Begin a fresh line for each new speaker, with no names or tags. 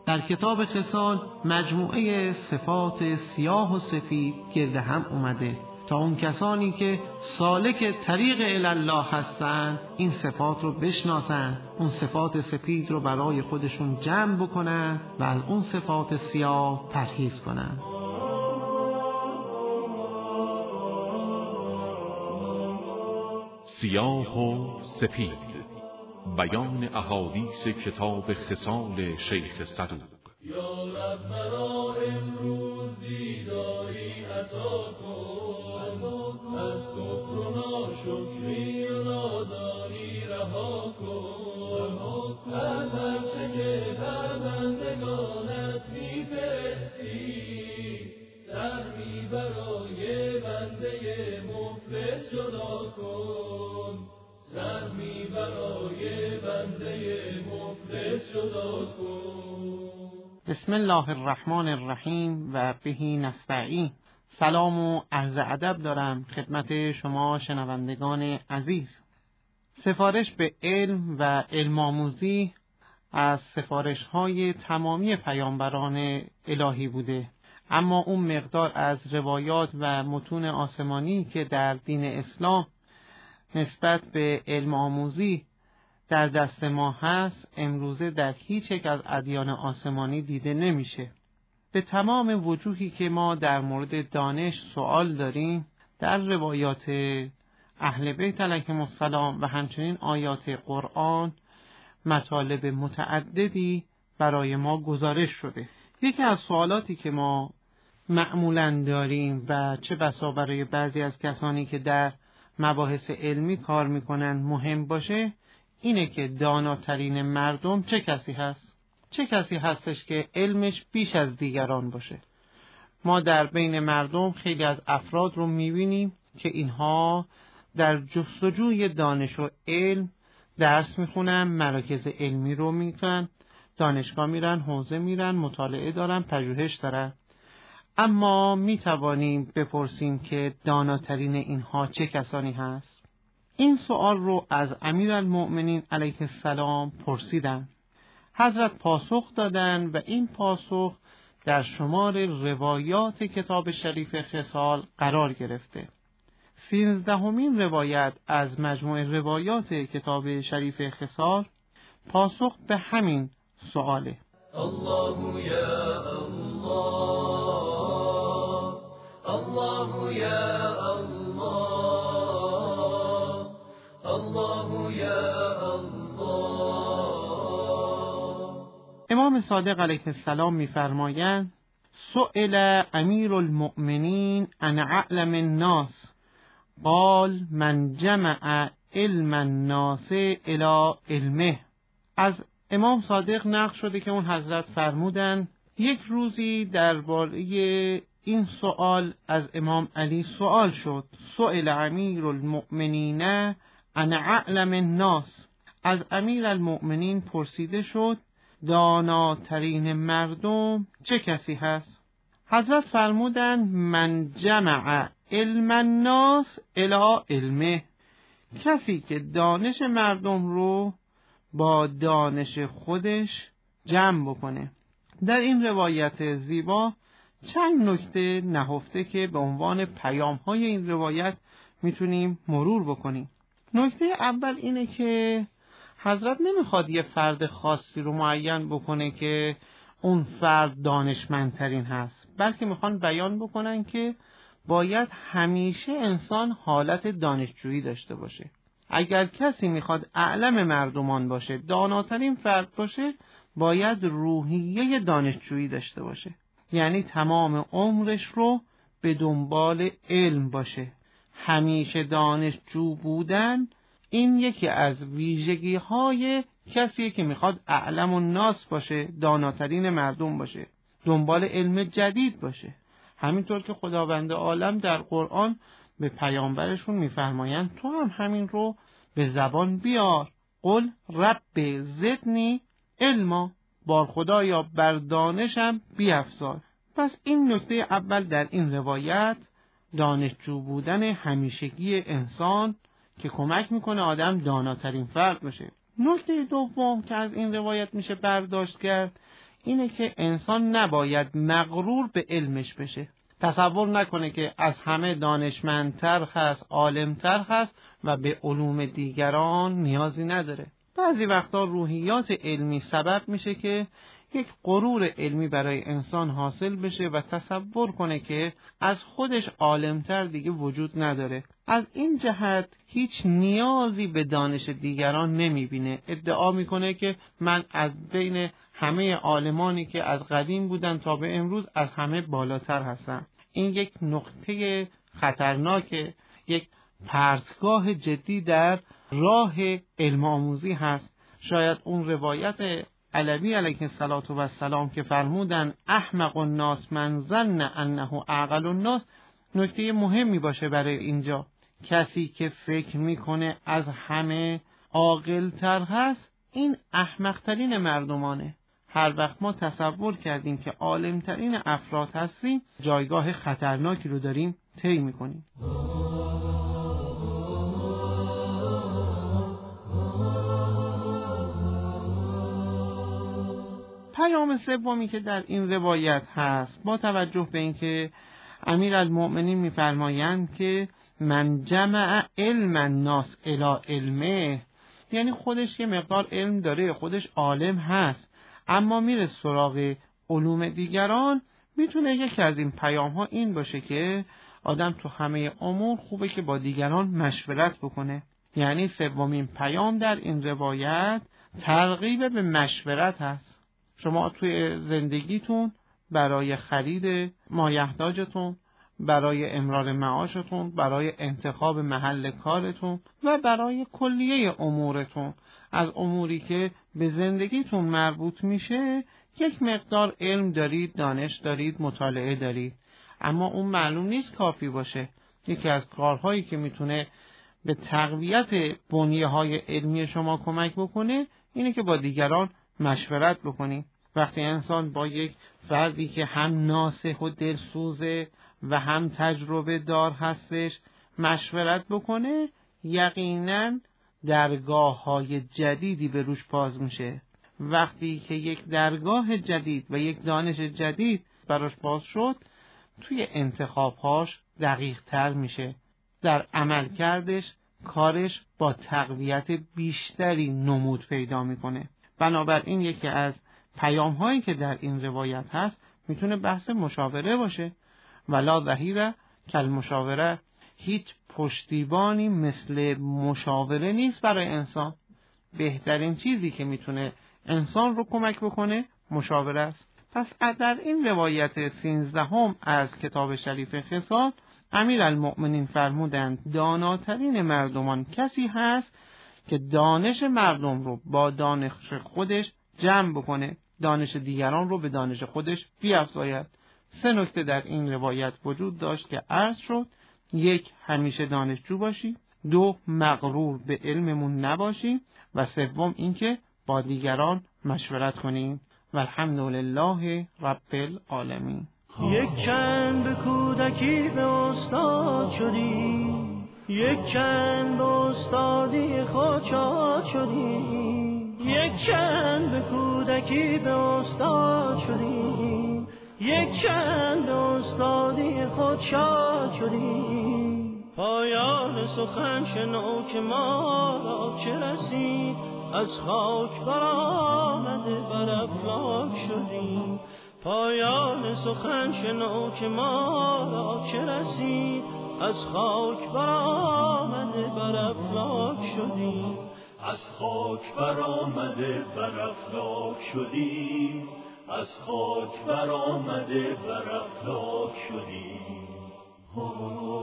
در کتاب خصال مجموعه صفات سیاه و سفید گرد هم اومده تا اون کسانی که سالک طریق الله هستن این صفات رو بشناسن، اون صفات سفید رو برای خودشون جمع بکنن و از اون صفات سیاه پرهیز کنن.
سیاه و سپید، بیان احادیث کتاب خصال شیخ صدوق.
یا رب مرا امروزی داری عطا کن، از کفر و ناشکری و نادانی رها کن، از هر چه که بر بندگانت می‌فرستی، سهمی برای بنده مفلس جدا کن، سهمی برای بنده مفلس جدا کن.
بسم الله الرحمن الرحیم و بهی نستعین. سلام و عرض ادب دارم خدمت شما شنوندگان عزیز. سفارش به علم و علم آموزی از سفارش‌های تمامی پیامبران الهی بوده، اما اون مقدار از روایات و متون آسمانی که در دین اسلام نسبت به علم آموزی در دست ما هست امروزه در هیچ یک از ادیان آسمانی دیده نمیشه. به تمام وجوهی که ما در مورد دانش سوال داریم در روایات اهل بیت علیهم السلام و همچنین آیات قرآن مطالب متعددی برای ما گزارش شده. یکی از سوالاتی که ما معمولاً داریم و چه بسا برای بعضی از کسانی که در مباحث علمی کار میکنن مهم باشه اینه که داناترین مردم چه کسی هست؟ چه کسی هستش که علمش بیش از دیگران باشه؟ ما در بین مردم خیلی از افراد رو میبینیم که اینها در جستجوی دانش و علم درس میخونن، مراکز علمی رو میرن، دانشگاه میرن، حوزه میرن، مطالعه دارن، پژوهش دارن. اما میتوانیم بپرسیم که داناترین اینها چه کسانی هست؟ این سوال رو از امیرالمؤمنین علیه السلام پرسیدن. حضرت پاسخ دادن و این پاسخ در شمار روایات کتاب شریف خصال قرار گرفته. 13مین روایت از مجموع روایات کتاب شریف خصال پاسخ به همین سواله.
الله یا الله، الله یا الله، الله یا الله.
امام صادق علیه السلام می‌فرمایند سئل امیر المؤمنین عن اعلم الناس قال من جمع علم الناس الی علمه. از امام صادق نقل شده که اون حضرت فرمودن یک روزی درباره این سوال از امام علی سوال شد. سئل امیر المؤمنین عن اعلم الناس، از امیر المؤمنین پرسیده شد داناترین مردم چه کسی هست؟ حضرت فرمودند من جمع علم الناس الی علمه، کسی که دانش مردم رو با دانش خودش جمع بکنه. در این روایت زیبا چند نکته نهفته که به عنوان پیام‌های این روایت میتونیم مرور بکنیم. نکته اول اینه که حضرت نمیخواد یه فرد خاصی رو معین بکنه که اون فرد دانشمندترین هست، بلکه میخوان بیان بکنن که باید همیشه انسان حالت دانشجویی داشته باشه. اگر کسی میخواد اعلم مردمان باشه، داناترین فرد باشه، باید روحیه دانشجویی داشته باشه، یعنی تمام عمرش رو به دنبال علم باشه. همیشه دانشجو بودن این یکی از ویژگی‌های کسی که میخواد اعلم الناس باشه، داناترین مردم باشه، دنبال علم جدید باشه. همینطور که خداوند عالم در قرآن به پیامبرشون میفرمایند تو هم همین رو به زبان بیار، قل رب زدنی علما، بار خدایا بر دانشم بیفزار. پس این نکته اول در این روایت دانشجو بودن همیشگی انسان که کمک میکنه آدم داناترین فرد باشه. نکته دوم که از این روایت میشه برداشت کرد اینه که انسان نباید مغرور به علمش بشه. تصور نکنه که از همه دانشمندتر هست، عالمتر هست و به علوم دیگران نیازی نداره. بعضی وقتا روحیات علمی سبب میشه که یک غرور علمی برای انسان حاصل بشه و تصور کنه که از خودش عالمتر دیگه وجود نداره. از این جهت هیچ نیازی به دانش دیگران نمیبینه. ادعا میکنه که من از بین همه عالمانی که از قدیم بودن تا به امروز از همه بالاتر هستم. این یک نقطه خطرناک، یک پرتگاه جدی در راه علم آموزی هست. شاید اون روایت علوی علیه السلام که فرمودن احمق الناس من ظن انه اعقل الناس نکته مهمی باشه برای اینجا. کسی که فکر میکنه از همه عاقل‌تر هست، این احمق‌ترین مردمانه. هر وقت ما تصور کردیم که عالم‌ترین افراد هستیم، جایگاه خطرناکی رو داریم طی میکنیم. پیام سومی که در این روایت هست، با توجه به اینکه امیرالمؤمنین می‌فرمایند که من جمع علم الناس الی علمه، یعنی خودش یه مقدار علم داره، خودش عالم هست، اما میره سراغ علوم دیگران. میتونه یکی از این پیام ها این باشه که آدم تو همه امور خوبه که با دیگران مشورت بکنه. یعنی سومین پیام در این روایت ترغیب به مشورت هست. شما توی زندگیتون برای خرید مایحتاجتون، برای امرار معاشتون، برای انتخاب محل کارتون و برای کلیه امورتون، از اموری که به زندگیتون مربوط میشه، یک مقدار علم دارید، دانش دارید، مطالعه دارید، اما اون معلوم نیست کافی باشه. یکی از کارهایی که میتونه به تقویت بنیه‌های علمی شما کمک بکنه اینه که با دیگران مشورت بکنید. وقتی انسان با یک فردی که هم ناصح و دلسوزه و هم تجربه دار هستش مشورت بکنه، یقیناً درگاه‌های جدیدی به روش باز میشه. وقتی که یک درگاه جدید و یک دانش جدید براش باز شد، توی انتخابهاش دقیق تر میشه. در عمل کردش کارش با تقویت بیشتری نمود پیدا میکنه. بنابراین یکی از پیام هایی که در این روایت هست میتونه بحث مشاوره باشه. ولا ظهیر کالمشاوره، هیچ پشتیبانی مثل مشاوره نیست برای انسان. بهترین چیزی که میتونه انسان رو کمک بکنه مشاوره است. پس در این روایت 13 از کتاب شریف خصال، امیرالمؤمنین فرمودند داناترین مردمان کسی هست که دانش مردم رو با دانش خودش جمع بکنه، دانش دیگران رو به دانش خودش بیفزاید. 3 نکته در این روایت وجود داشت که عرض شد. 1. همیشه دانشجو باشی. 2. مغرور به علممون نباشی. و 3. اینکه با دیگران مشورت کنیم. و الحمدلله رب العالمین.
یک چند به کودکی به استاد شدی، یک چند به استادی خود شاد شدی، یک چند به کودکی به استاد شدی، یک چند به استادی خود شاد شدی. پایان سخن شنو که ما را چه رسید، از خاک برآمده بر افلاک شدیم. پایان سخن شنو که ما را چه رسید، از خاک برآمده بر افلاک شدیم.
از خاک برآمده بر افلاک شدیم، از خاک برآمده بر افلاک شدیم.